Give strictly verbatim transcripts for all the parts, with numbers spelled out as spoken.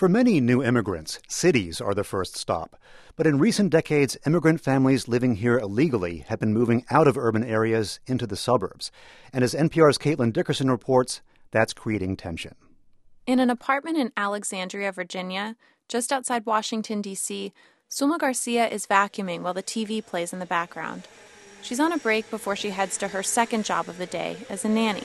For many new immigrants, cities are the first stop. But in recent decades, immigrant families living here illegally have been moving out of urban areas into the suburbs. And as N P R's Caitlin Dickerson reports, that's creating tension. In an apartment in Alexandria, Virginia, just outside Washington, D C, Sulma Garcia is vacuuming while the T V plays in the background. She's on a break before she heads to her second job of the day as a nanny.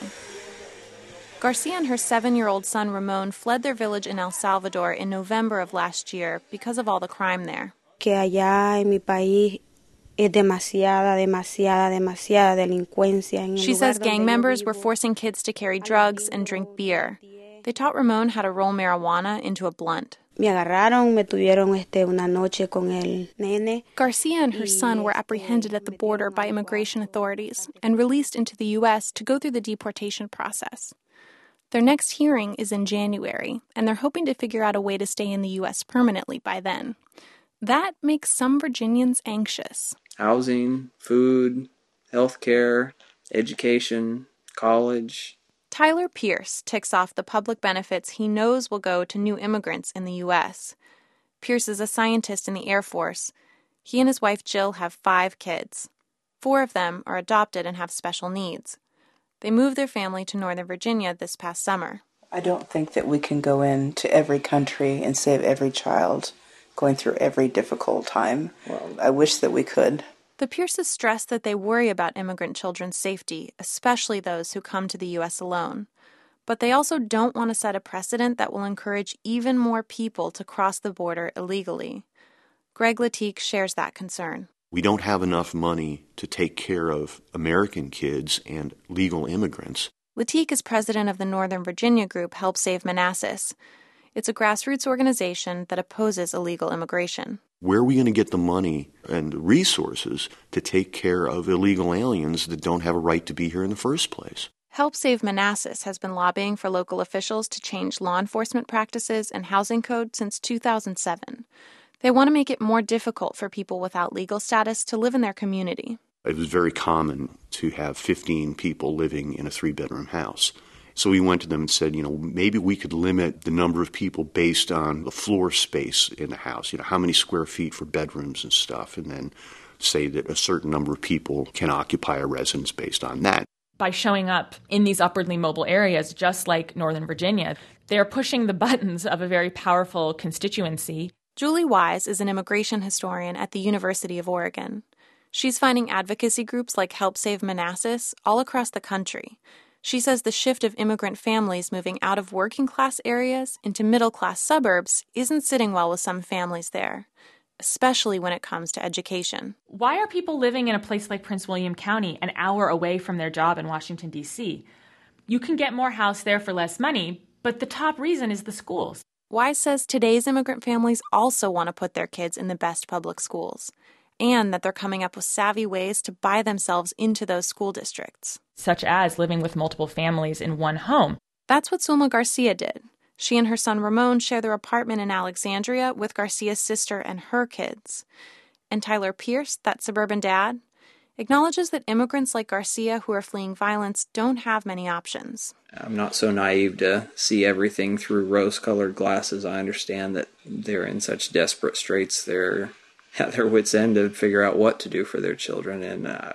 Garcia and her seven-year-old son Ramon fled their village in El Salvador in November of last year because of all the crime there. Que allá en mi país es demasiada, demasiada, demasiada delincuencia. En el She says lugar gang donde yo members vivo, were forcing kids to carry drugs and drink beer. They taught Ramon how to roll marijuana into a blunt. Me agarraron, me tuvieron este, una noche con el nene. Garcia and her son were apprehended at the border by immigration authorities and released into the U S to go through the deportation process. Their next hearing is in January, and they're hoping to figure out a way to stay in the U S permanently by then. That makes some Virginians anxious. Housing, food, health care, education, college. Tyler Pierce ticks off the public benefits he knows will go to new immigrants in the U S. Pierce is a scientist in the Air Force. He and his wife Jill have five kids. Four of them are adopted and have special needs. They moved their family to Northern Virginia this past summer. I don't think that we can go into every country and save every child going through every difficult time. Well, I wish that we could. The Pierces stress that they worry about immigrant children's safety, especially those who come to the U S alone. But they also don't want to set a precedent that will encourage even more people to cross the border illegally. Greg Latique shares that concern. We don't have enough money to take care of American kids and legal immigrants. Latique is president of the Northern Virginia group Help Save Manassas. It's a grassroots organization that opposes illegal immigration. Where are we going to get the money and the resources to take care of illegal aliens that don't have a right to be here in the first place? Help Save Manassas has been lobbying for local officials to change law enforcement practices and housing code since two thousand seven. They want to make it more difficult for people without legal status to live in their community. It was very common to have fifteen people living in a three-bedroom house. So we went to them and said, you know, maybe we could limit the number of people based on the floor space in the house, you know, how many square feet for bedrooms and stuff, and then say that a certain number of people can occupy a residence based on that. By showing up in these upwardly mobile areas, just like Northern Virginia, they're pushing the buttons of a very powerful constituency. Julie Wise is an immigration historian at the University of Oregon. She's finding advocacy groups like Help Save Manassas all across the country. She says the shift of immigrant families moving out of working-class areas into middle-class suburbs isn't sitting well with some families there, especially when it comes to education. Why are people living in a place like Prince William County, an hour away from their job in Washington, D C? You can get more house there for less money, but the top reason is the schools. Wise says today's immigrant families also want to put their kids in the best public schools, and that they're coming up with savvy ways to buy themselves into those school districts. Such as living with multiple families in one home. That's what Sulma Garcia did. She and her son Ramon share their apartment in Alexandria with Garcia's sister and her kids. And Tyler Pierce, that suburban dad, acknowledges that immigrants like Garcia who are fleeing violence don't have many options. I'm not so naive to see everything through rose-colored glasses. I understand that they're in such desperate straits. They're at their wits' end to figure out what to do for their children. And uh,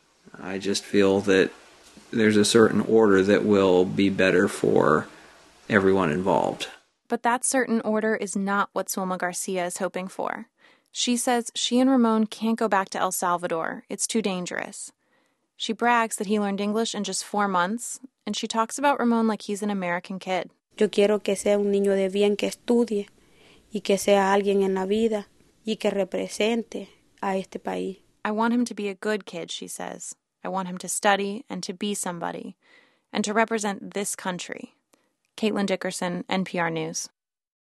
I just feel that there's a certain order that will be better for everyone involved. But that certain order is not what Sulma Garcia is hoping for. She says she and Ramon can't go back to El Salvador. It's too dangerous. She brags that he learned English in just four months, and she talks about Ramon like he's an American kid. Yo quiero que sea un niño de bien que estudie y que sea alguien en la vida y que represente a este país. I want him to be a good kid, she says. I want him to study and to be somebody and to represent this country. Caitlin Dickerson, N P R News.